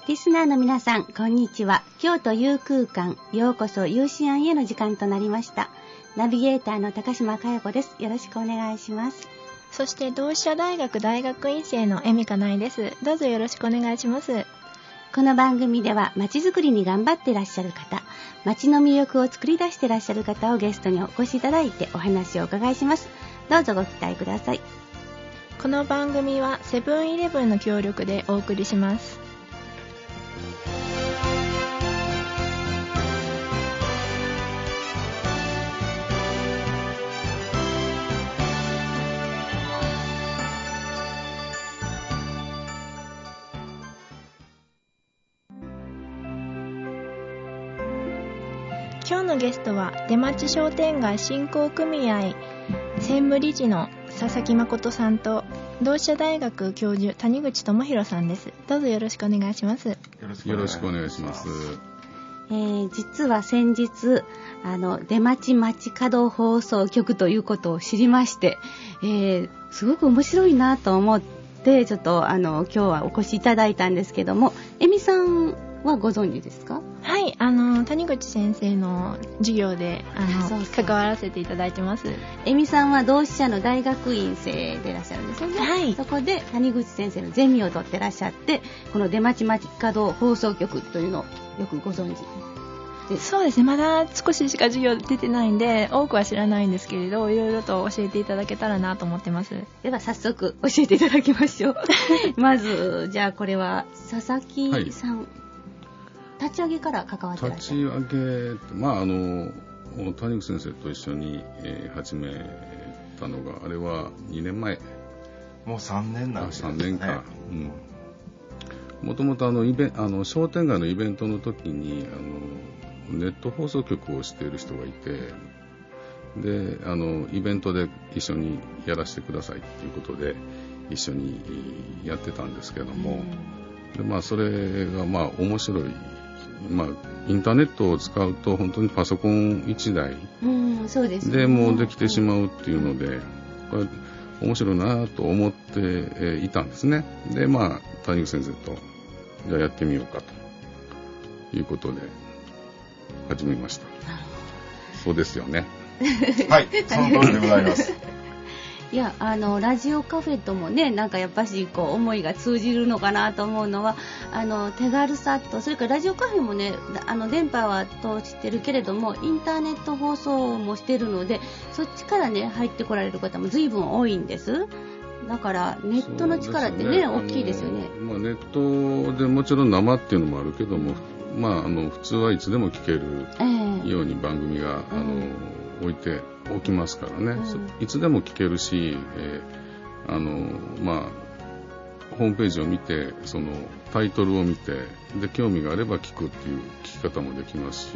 リスナーの皆さん、こんにちは。京都遊空間、ようこそ遊心庵への時間となりました。ナビゲーターの高島佳代子です。よろしくお願いします。 そして同志社大学大学院生の恵美香奈です。どうぞよろしくお願いします。 この番組では街づくりに頑張っていらっしゃる方、街の魅力を作り出していらっしゃる方をゲストにお越しいただいてお話をお伺いします。どうぞご期待ください。 この番組はセブンイレブンの協力でお送りします。今日のゲストは出町商店街振興組合専務理事の佐々木誠さんと同志社大学教授谷口智弘さんです。どうぞよろしくお願いします。 よろしくお願いします。 実は先日出町街角放送局ということを知りまして、すごく面白いなと思ってちょっと今日はお越しいただいたんですけども、恵美さんはご存知ですか？ はい、谷口先生の授業で関わらせていただいてます。 恵美さんは同志社の大学院生でいらっしゃるんですよね。 はい。 そこで谷口先生のゼミを取ってらっしゃって、この出町街角放送局というのをよくご存知です。 そうですね、まだ少ししか授業出てないんで多くは知らないんですけれど、いろいろと教えていただけたらなと思ってます。 では早速教えていただきましょう。まずじゃあこれは佐々木さん、はい、立ち上げから関わってらっしゃる。 立ち上げ、谷口先生と一緒に、始めたのがあれは2年前。 もう3年なんですね。 3年か。もともと商店街のイベントの時にネット放送局をしている人がいて、でイベントで一緒にやらせてくださいっていうことで一緒にやってたんですけども、でそれが面白い。インターネットを使うと本当にパソコン1台そうですね、 でもうできてしまうっていうので、これ面白いなと思っていたんですね。で谷口先生とじゃあやってみようかということで始めました。そうですよね。 はい、その通りでございます。 いやラジオカフェともね、なんかやっぱし思いが通じるのかなと思うのは手軽さと、それからラジオカフェもね電波は通してるけれどもインターネット放送もしてるので、そっちからね入ってこられる方も随分多いんです。だからネットの力ってね大きいですよね。 ネットでもちろん生っていうのもあるけども、普通はいつでも聞けるように番組が、置いておきますからね、いつでも聞けるし、ホームページを見てそのタイトルを見てで興味があれば聞くっていう聞き方もできますし、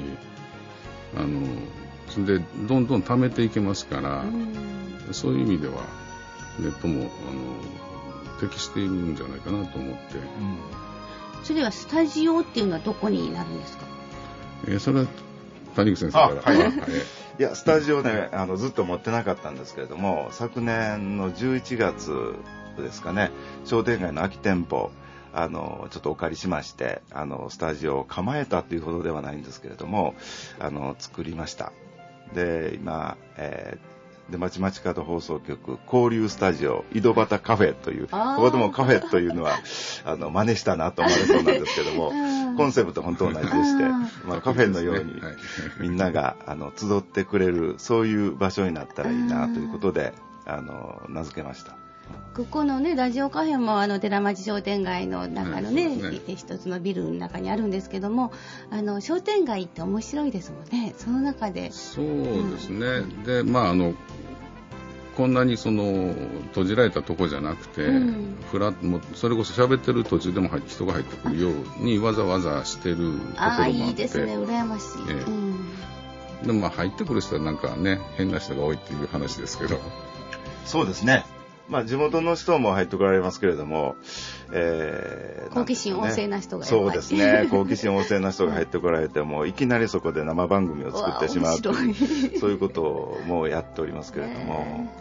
それでどんどん貯めていけますから、そういう意味ではネットも適しているんじゃないかなと思って、 それはスタジオっていうのはどこになるんですか？ それは谷口先生から。 いや、スタジオねずっと持ってなかったんですけれども、昨年の11月ですかね、商店街の空き店舗ちょっとお借りしまして、スタジオを構えたというほどではないんですけれども作りました。で今、出町街角放送局交流スタジオ井戸端カフェという、ここでもカフェというのは真似したなと思われそうなんですけどもコンセプト本当同じでして、カフェのようにみんなが集ってくれるそういう場所になったらいいなということで名付けました。 ここのねラジオカフェも寺町商店街の中のね、一つのビルの中にあるんですけども、商店街って面白いですもんね。その中でそうですね、でこんなに閉じられたとこじゃなくて、もうそれこそ喋ってる途中でも人が入ってくるようにわざわざしてるところもあって、 いいですね、羨ましい。 でも入ってくる人はなんかね変な人が多いっていう話ですけど。 そうですね、地元の人も入ってこられますけれども、 好奇心旺盛な人がそうですね、好奇心旺盛な人が入ってこられてもいきなりそこで生番組を作ってしまうというそういうこともやっておりますけれども、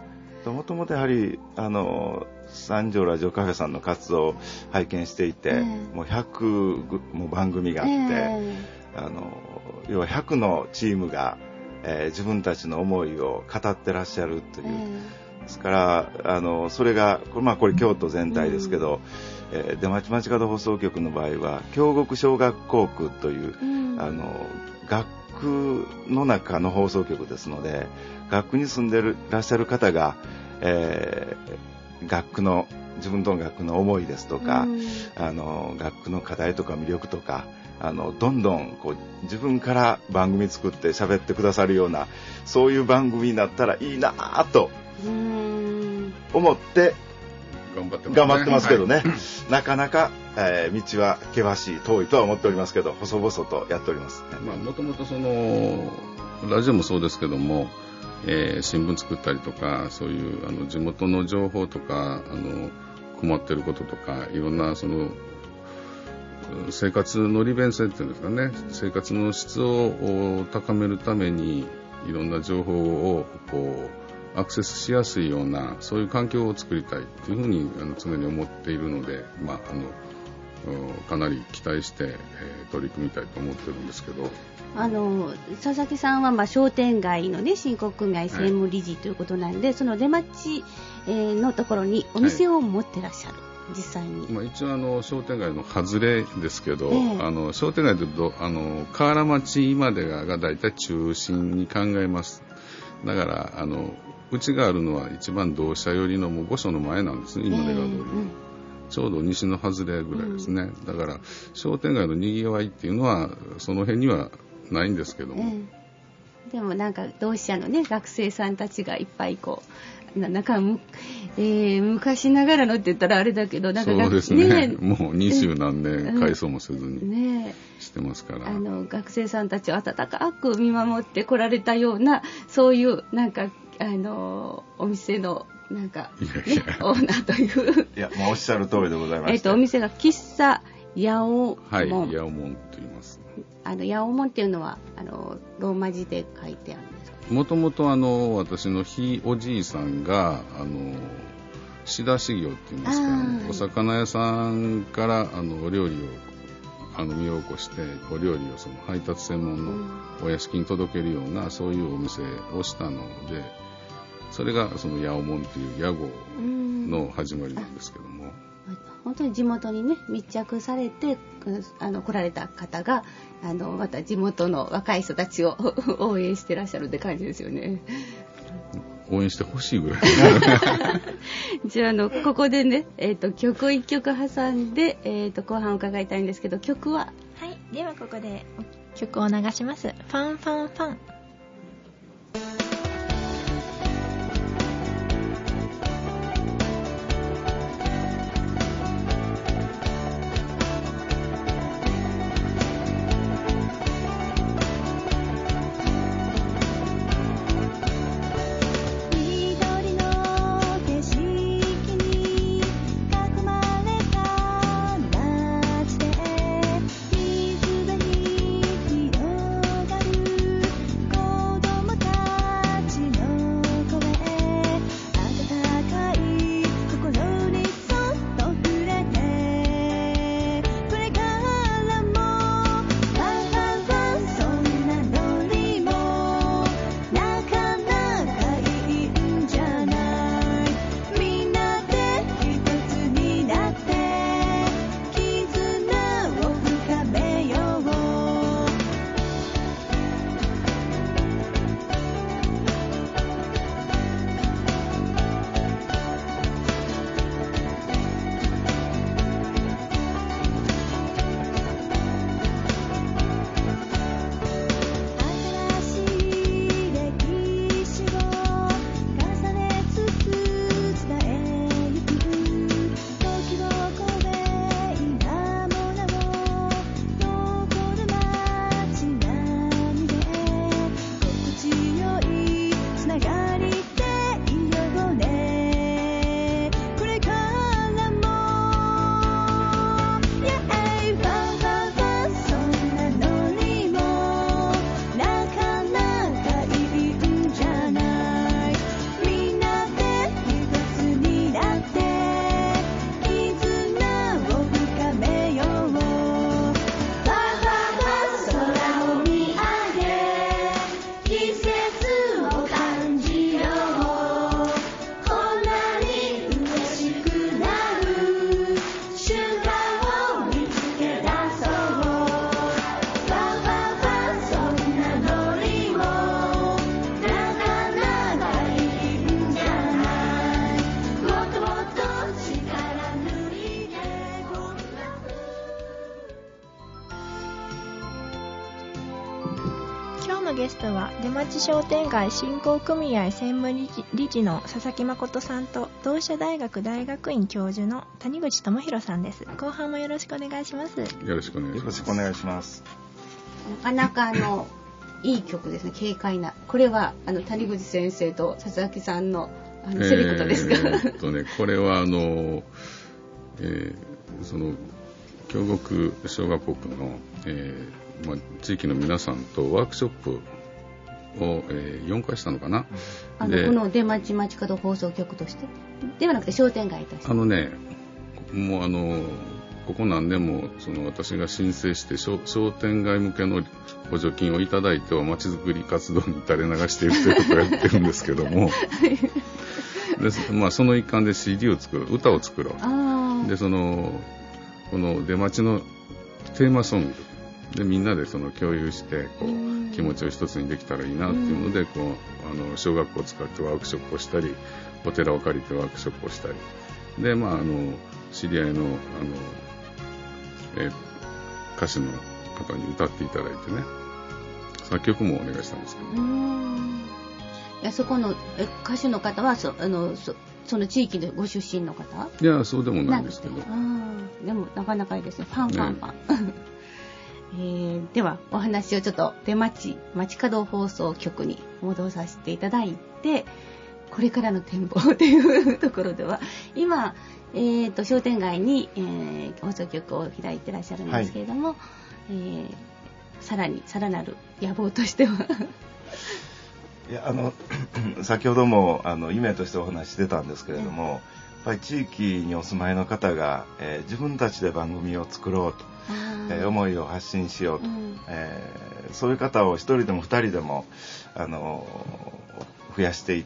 もともとやはり三条ラジオカフェさんの活動を拝見していて、もう100も番組があって、要は100のチームが、自分たちの思いを語ってらっしゃるという、ですからそれがこれ京都全体ですけど、出町町角放送局の場合は京極小学校区という、学区の中の放送局ですので、学区に住んでらっしゃる方が、自分との学区の思いですとか、学区の課題とか魅力とか、どんどん自分から番組作って喋ってくださるような、そういう番組になったらいいなと思って頑張ってますけどね、なかなか、道は険しい遠いとは思っておりますけど、細々とやっております。 もともとラジオもそうですけども、新聞作ったりとか、そういう地元の情報とか困ってることとか、いろんな生活の利便性っていうんですかね、生活の質を高めるためにいろんな情報をアクセスしやすいような、そういう環境を作りたいというふうに常に思っているので、かなり期待して、取り組みたいと思ってるんですけど、 佐々木さんは商店街の、振興組合専務理事ということなんで、その出町、のところにお店を持ってらっしゃる、実際に。 一応商店街の外れですけど、商店街でいうと河原町までがだいたい中心に考えます。だからうちがあるのは一番同社寄りの御所の前なんですね、今出川通り、ちょうど西の外れぐらいですね、だから商店街のにぎわいっていうのはその辺にはないんですけども、 でもなんか同志社のね、学生さんたちがいっぱい昔ながらのって言ったらあれだけど、なんかそうですね、もう20何年改装もせずにしてますから、 学生さんたちを温かく見守ってこられたような、そういうなんかお店のなんか、オーナーといういや、おっしゃる通りでございまして、 お店が喫茶八尾門、 八尾門と言います。 八尾門っていうのはローマ字で書いてあるんですか？ もともと私のひいおじいさんが仕出し業っていいますか、お魚屋さんからお料理を身を起こしてお料理を配達専門のお屋敷に届けるような、そういうお店をしたので、それが八尾門っていう屋号の始まりなんですけども、 本当に地元にね密着されて来られた方がまた地元の若い人たちを応援してらっしゃるって感じですよね。 応援してほしいぐらいじゃあここでね、曲一曲挟んで、後半伺いたいんですけど、曲は？ はい、ではここで曲を流します。ファンファンファン。 こゲストは出町商店街振興組合専務理事の佐々木誠さんと同志社大学大学院教授の谷口智博さんです。後半もよろしくお願いします。 よろしくお願いします。 よろしくお願いします。 なかなかいい曲ですね。軽快な。これは谷口先生と佐々木さんのセレクトですか？ これはその京極小学校区の、地域の皆さんとワークショップを、4回したのかな。 でこの出町町角放送局としてではなくて商店街としてもうここ何年も私が申請して商店街向けの補助金をいただいてはまちづくり活動に垂れ流しているということをやってるんですけどもで、その一環で CD を作ろう、歌を作ろう。でこの出町のテーマソングでみんなで共有して気持ちを一つにできたらいいなっていうので小学校を使ってワークショップをしたり、お寺を借りてワークショップをしたりで、知り合いの歌手の方に歌っていただいてね、作曲もお願いしたんですけど、 いやそこの歌手の方はその地域でご出身の方？ いやそうでもないんですけど、 でもなかなかいいですね。ファン、ではお話をちょっと出町角放送局に戻させていただいて、これからの展望というところでは今、商店街に、放送局を開いてらっしゃるんですけれども、さらなる野望としてはいや先ほども夢としてお話ししてたんですけれども、やっぱり地域にお住まいの方が、自分たちで番組を作ろうと、思いを発信しようと、そういう方を一人でも二人でも増やしていって、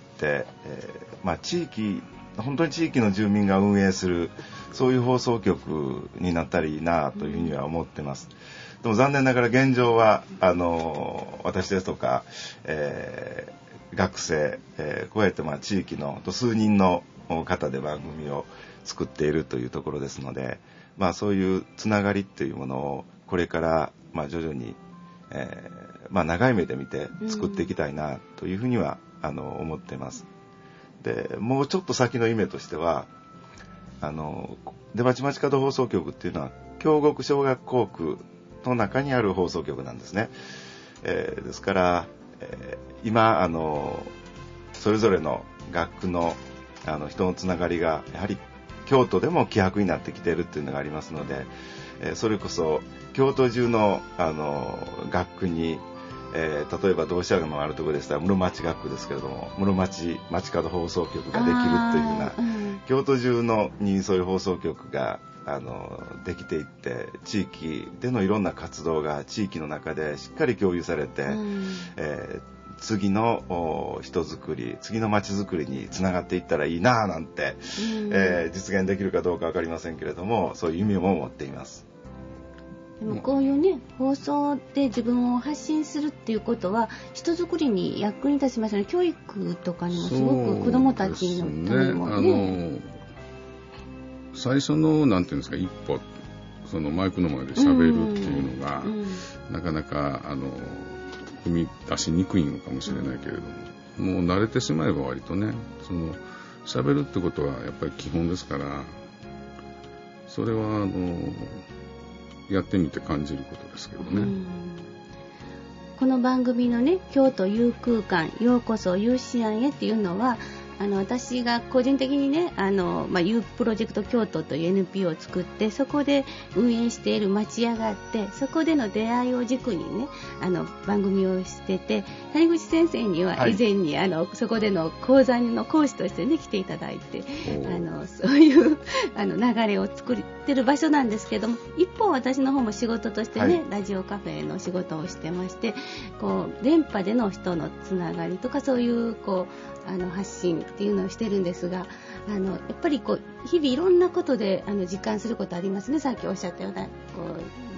本当に地域の住民が運営するそういう放送局になったらいいなというふうには思ってます。でも残念ながら現状は私ですとか、学生、こうやって地域の数人の方で番組を作っているというところですので、そういうつながりっていうものをこれから徐々に、長い目で見て作っていきたいなというふうには思っています。でもうちょっと先の夢としては出町町角放送局っていうのは京極小学校区の中にある放送局なんですね。ですから、今それぞれの学区の人のつながりがやはり京都でも希薄になってきているっていうのがありますので、それこそ京都中の学区に、例えば同志社があるところでしたら室町学区ですけれども、室町町角放送局ができるというような、京都中にそういう放送局ができていって、地域でのいろんな活動が地域の中でしっかり共有されて、次の人づくり、次の町づくりにつながっていったらいいななんて、実現できるかどうか分かりませんけれども、そういう夢も持っています。 でもこういうね、放送で自分を発信するっていうことは人づくりに役に立ちますよね。教育とかにもすごく子どもたちのためにもね。 最初のなんていうんですか、一歩マイクの前で喋るっていうのが、なかなか踏み出しにくいのかもしれないけれども、もう慣れてしまえば割とね、喋るってことはやっぱり基本ですから、それはやってみて感じることですけどね。 この番組のね、京都有空間ようこそ有志庵へっていうのは、私が個人的にね、ユープロジェクト京都という NPO を作って、そこで運営している町屋があって、そこでの出会いを軸にね、番組をしてて、谷口先生には以前に、そこでの講座の講師としてね来ていただいて、そういう流れを作ってる場所なんですけども、一方私の方も仕事としてね、ラジオカフェの仕事をしてまして、電波での人のつながりとか、そういう発信っていうのをしてるんですが、やっぱり日々いろんなことで実感することありますね。さっきおっしゃったような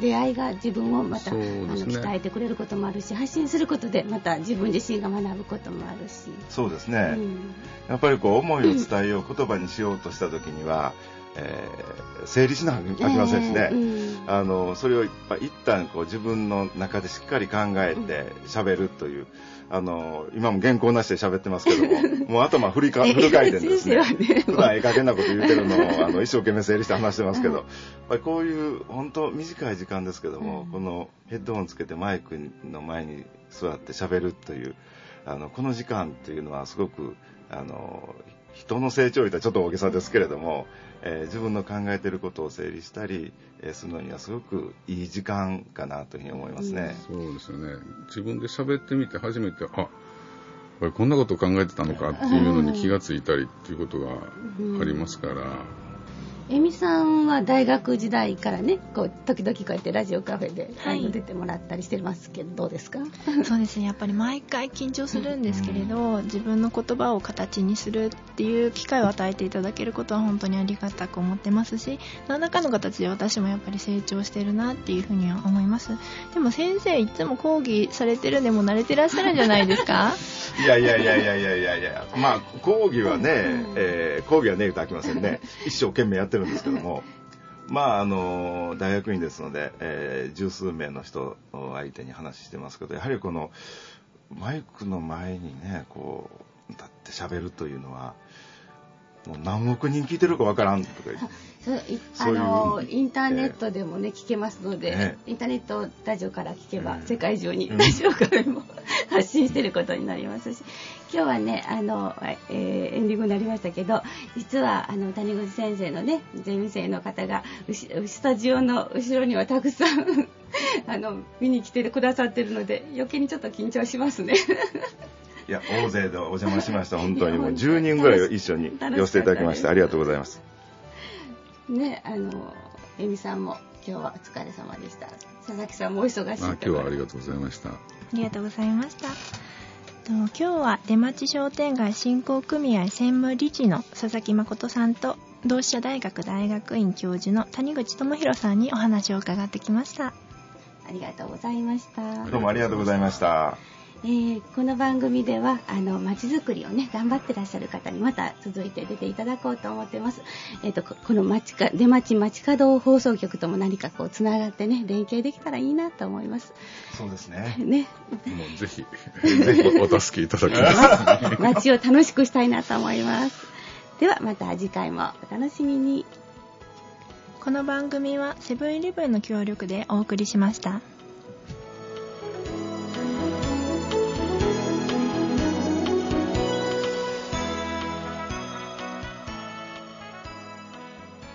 出会いが自分をまた、鍛えてくれることもあるし、発信することでまた自分自身が学ぶこともあるし。 そうですね、やっぱりこう思いを伝えよう、言葉にしようとした時には、整理しなきゃいけませんしね、それを一旦こう自分の中でしっかり考えて喋るという、今も原稿なしで喋ってますけどももう頭フル回転ですね普段ええ加減なこと言ってるのを一生懸命整理して話してますけど、やっぱりこういう本当短い時間ですけども、このヘッドホンつけてマイクの前に座って喋るというこの時間っていうのはすごく人の成長といったらちょっと大げさですけれども、自分の考えていることを整理したりするのにはすごくいい時間かなというふうに思いますね。 そうですよね。自分で喋ってみて初めてこんなことを考えてたのかっていうのに気がついたりっていうことがありますから。 恵美さんは大学時代からね、こう時々こうやってラジオカフェで出てもらったりしてますけど、どうですか？ そうですね、やっぱり毎回緊張するんですけれど、自分の言葉を形にするっていう機会を与えていただけることは本当にありがたく思ってますし、何らかの形で私もやっぱり成長してるなっていうふうには思います。でも先生いつも講義されてるんでも慣れてらっしゃるんじゃないですか？ いやまあ講義はね、講義はね言うと飽きませんね。一生懸命やってるんですけども、まあ大学院ですので、十数名の人を相手に話してますけど、やはりこのマイクの前にねこう立って喋るというのはもう何億人聞いてるかわからんとか言ってインターネットでもね聞けますので、インターネットラジオから聞けば、世界中にラジオからも発信してることになりますし、今日はねエンディングになりましたけど、実は谷口先生のねゼミ生の方がスタジオの後ろにはたくさん見に来てくださってるので、余計にちょっと緊張しますね。 いや大勢でお邪魔しました。本当にもう10人ぐらい一緒に寄せていただきましてありがとうございますね。恵美さんも今日はお疲れ様でした。佐々木さんもお忙しいと。 今日はありがとうございました。 ありがとうございました。今日は出町商店街振興組合専務理事の佐々木誠さんと同志社大学大学院教授の谷口智博さんにお話を伺ってきました。 ありがとうございました。 どうもありがとうございました。 この番組では街づくりをね頑張ってらっしゃる方にまた続いて出ていただこうと思ってます。この出町街角放送局とも何かこうつながってね連携できたらいいなと思います。 そうですね。 もうぜひお助けいただきます。 街を楽しくしたいなと思います。ではまた次回もお楽しみに。 この番組はセブンイレブンの協力でお送りしました。